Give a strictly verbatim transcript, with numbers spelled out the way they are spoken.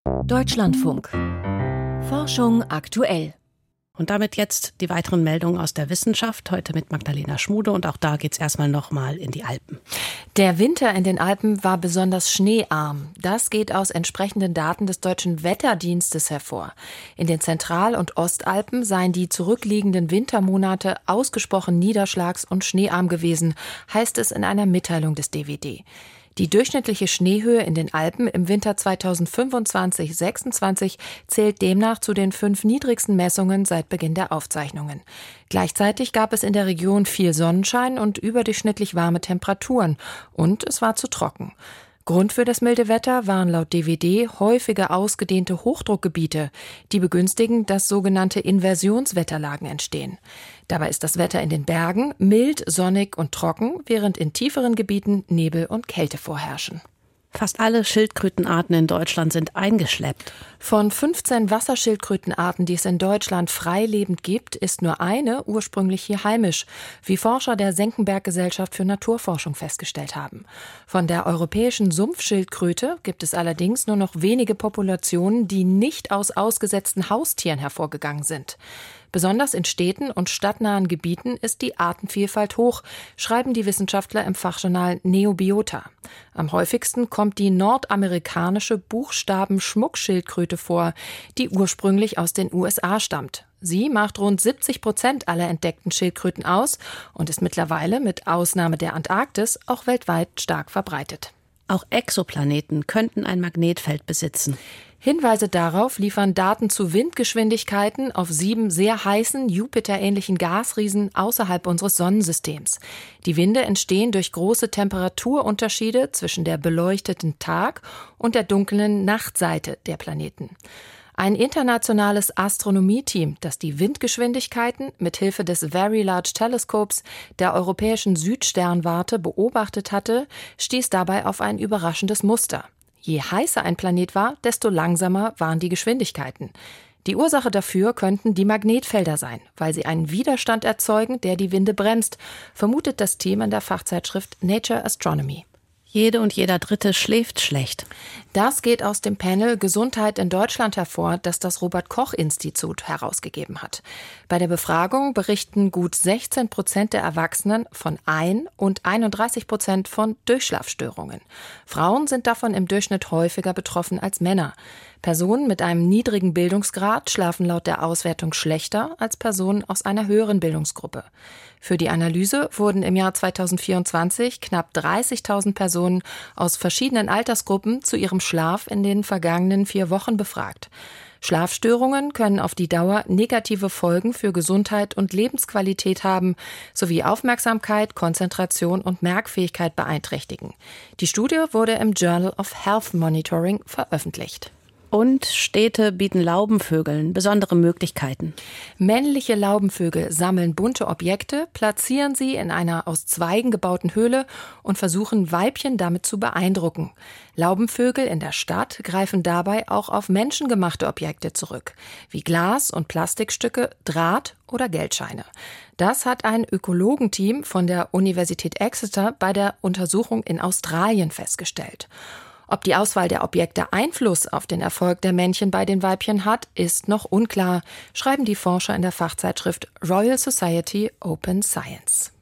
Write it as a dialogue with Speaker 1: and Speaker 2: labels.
Speaker 1: Deutschlandfunk. Forschung aktuell.
Speaker 2: Und damit jetzt die weiteren Meldungen aus der Wissenschaft, heute mit Magdalena Schmude. Und auch da geht's erstmal nochmal in die Alpen.
Speaker 3: Der Winter in den Alpen war besonders schneearm. Das geht aus entsprechenden Daten des Deutschen Wetterdienstes hervor. In den Zentral- und Ostalpen seien die zurückliegenden Wintermonate ausgesprochen niederschlags- und schneearm gewesen, heißt es in einer Mitteilung des D W D. Die durchschnittliche Schneehöhe in den Alpen im Winter zweitausendfünfundzwanzig sechsundzwanzig zählt demnach zu den fünf niedrigsten Messungen seit Beginn der Aufzeichnungen. Gleichzeitig gab es in der Region viel Sonnenschein und überdurchschnittlich warme Temperaturen und es war zu trocken. Grund für das milde Wetter waren laut D W D häufige ausgedehnte Hochdruckgebiete, die begünstigen, dass sogenannte Inversionswetterlagen entstehen. Dabei ist das Wetter in den Bergen mild, sonnig und trocken, während in tieferen Gebieten Nebel und Kälte vorherrschen.
Speaker 2: Fast alle Schildkrötenarten in Deutschland sind eingeschleppt.
Speaker 3: Von fünfzehn Wasserschildkrötenarten, die es in Deutschland freilebend gibt, ist nur eine ursprünglich hier heimisch, wie Forscher der Senckenberg-Gesellschaft für Naturforschung festgestellt haben. Von der europäischen Sumpfschildkröte gibt es allerdings nur noch wenige Populationen, die nicht aus ausgesetzten Haustieren hervorgegangen sind. Besonders in Städten und stadtnahen Gebieten ist die Artenvielfalt hoch, schreiben die Wissenschaftler im Fachjournal Neobiota. Am häufigsten kommt die nordamerikanische Buchstaben-Schmuckschildkröte vor, die ursprünglich aus den U S A stammt. Sie macht rund siebzig Prozent aller entdeckten Schildkröten aus und ist mittlerweile mit Ausnahme der Antarktis auch weltweit stark verbreitet.
Speaker 2: Auch Exoplaneten könnten ein Magnetfeld besitzen.
Speaker 3: Hinweise darauf liefern Daten zu Windgeschwindigkeiten auf sieben sehr heißen, Jupiter-ähnlichen Gasriesen außerhalb unseres Sonnensystems. Die Winde entstehen durch große Temperaturunterschiede zwischen der beleuchteten Tag- und der dunklen Nachtseite der Planeten. Ein internationales Astronomieteam, das die Windgeschwindigkeiten mit Hilfe des Very Large Telescopes der europäischen Südsternwarte beobachtet hatte, stieß dabei auf ein überraschendes Muster. Je heißer ein Planet war, desto langsamer waren die Geschwindigkeiten. Die Ursache dafür könnten die Magnetfelder sein, weil sie einen Widerstand erzeugen, der die Winde bremst, vermutet das Team in der Fachzeitschrift Nature Astronomy.
Speaker 2: Jede und jeder Dritte schläft schlecht.
Speaker 3: Das geht aus dem Panel Gesundheit in Deutschland hervor, das das Robert-Koch-Institut herausgegeben hat. Bei der Befragung berichten gut sechzehn Prozent der Erwachsenen von Ein- und einunddreißig Prozent von Durchschlafstörungen. Frauen sind davon im Durchschnitt häufiger betroffen als Männer. Personen mit einem niedrigen Bildungsgrad schlafen laut der Auswertung schlechter als Personen aus einer höheren Bildungsgruppe. Für die Analyse wurden im Jahr zweitausendvierundzwanzig knapp dreißigtausend Personen aus verschiedenen Altersgruppen zu ihrem Schlaf in den vergangenen vier Wochen befragt. Schlafstörungen können auf die Dauer negative Folgen für Gesundheit und Lebensqualität haben, sowie Aufmerksamkeit, Konzentration und Merkfähigkeit beeinträchtigen. Die Studie wurde im Journal of Health Monitoring veröffentlicht.
Speaker 2: Und Städte bieten Laubenvögeln besondere Möglichkeiten.
Speaker 3: Männliche Laubenvögel sammeln bunte Objekte, platzieren sie in einer aus Zweigen gebauten Höhle und versuchen, Weibchen damit zu beeindrucken. Laubenvögel in der Stadt greifen dabei auch auf menschengemachte Objekte zurück, wie Glas- und Plastikstücke, Draht oder Geldscheine. Das hat ein Ökologenteam von der Universität Exeter bei der Untersuchung in Australien festgestellt. Ob die Auswahl der Objekte Einfluss auf den Erfolg der Männchen bei den Weibchen hat, ist noch unklar, schreiben die Forscher in der Fachzeitschrift Royal Society Open Science.